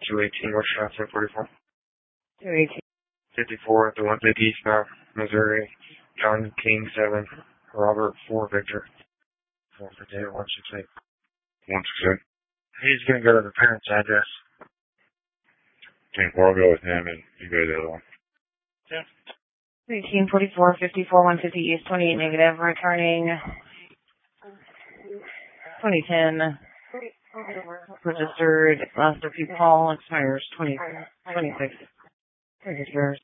218, what's your 44? 218. 54 at the 150 Eastbound, Missouri, John King 7, Robert 4 Victor. 458, 168. 168. He's going to go to the parents' address. 10-4, I'll go with him and you go to the other one. Yeah. 1844, 54, 150 East, 28 negative, returning 2010. Registered last repeat call expires 2026. Registered.